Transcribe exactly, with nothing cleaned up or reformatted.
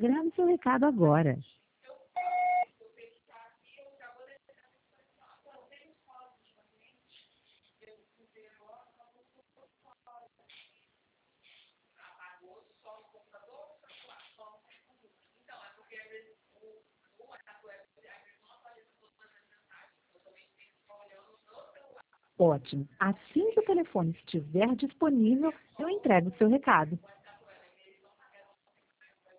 Grave seu recado agora. Ótimo. Assim que o telefone estiver disponível, eu entrego o seu recado.